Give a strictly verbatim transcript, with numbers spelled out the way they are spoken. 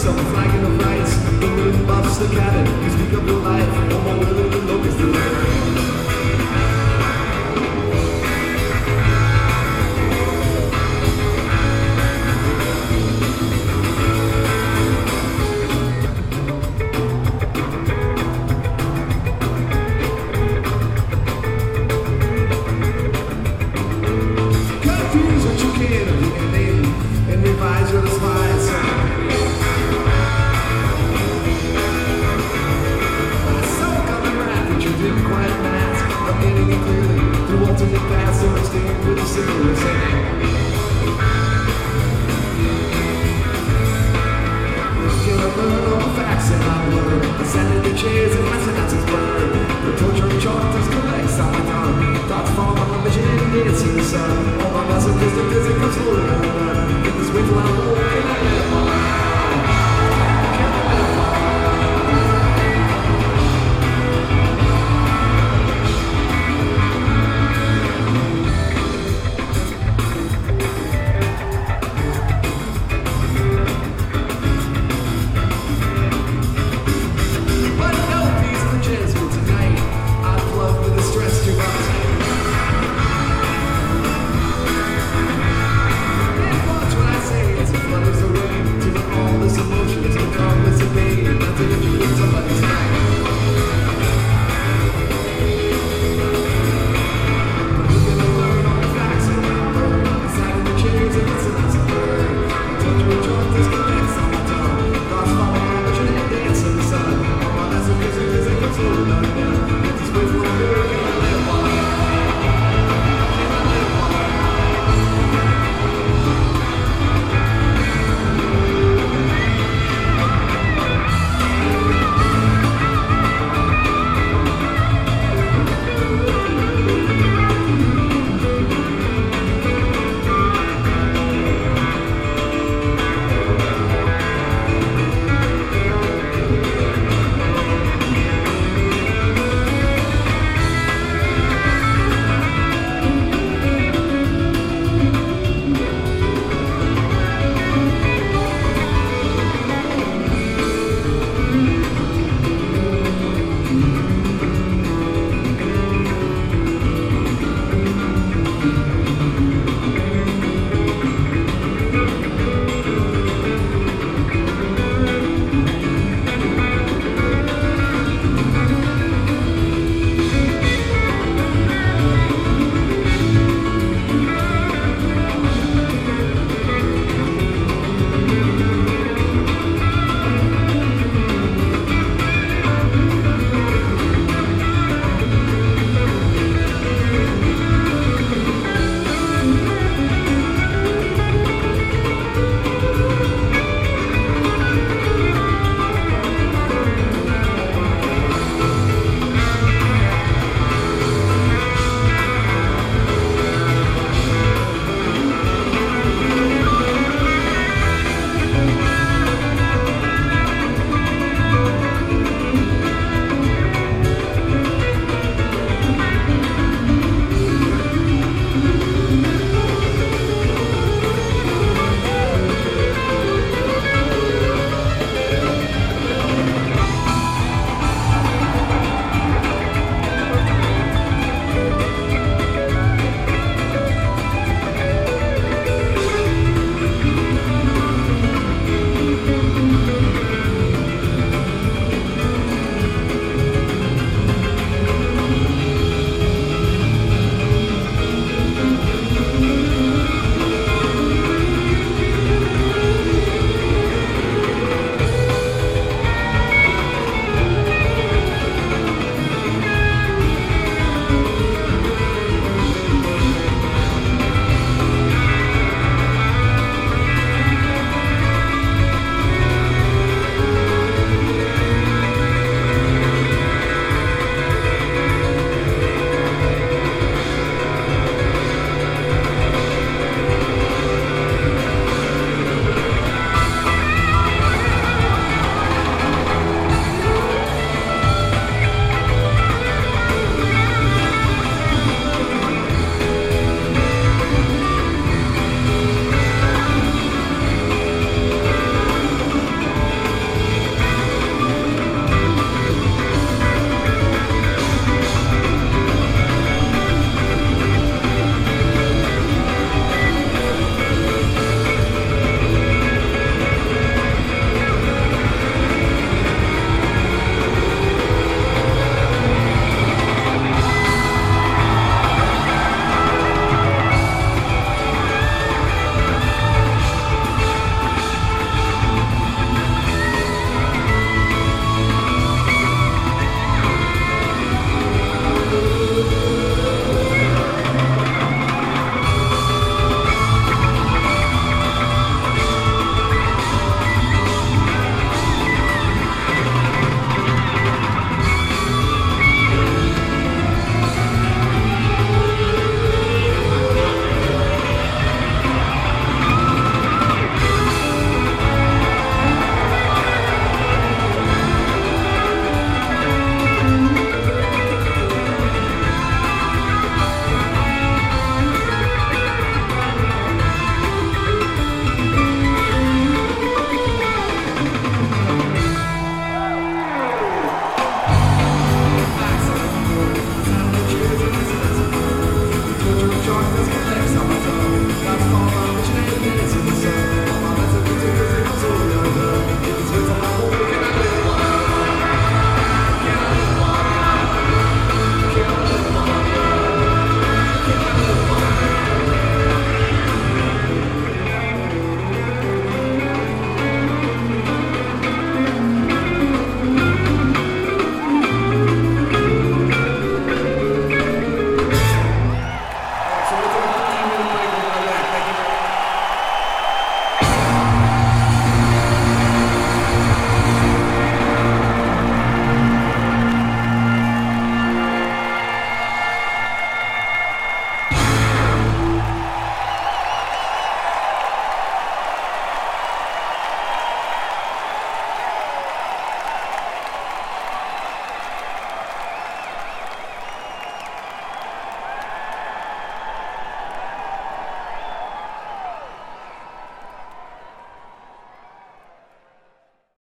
some flag in the rights. The moon buffs the cabin, you speak of your life, no more willing to look is the land. Confuse what you can of your name and revise your slides. I saw coming right that you didn't quite mask. I'm getting it clearly through alternate paths, so I'm staying with the cigarettes. Gonna learn all the facts and I learn the sand in the chairs and my synapses burn. The torture of charters collects on my tongue. Thoughts form on the vision and it's in the sun.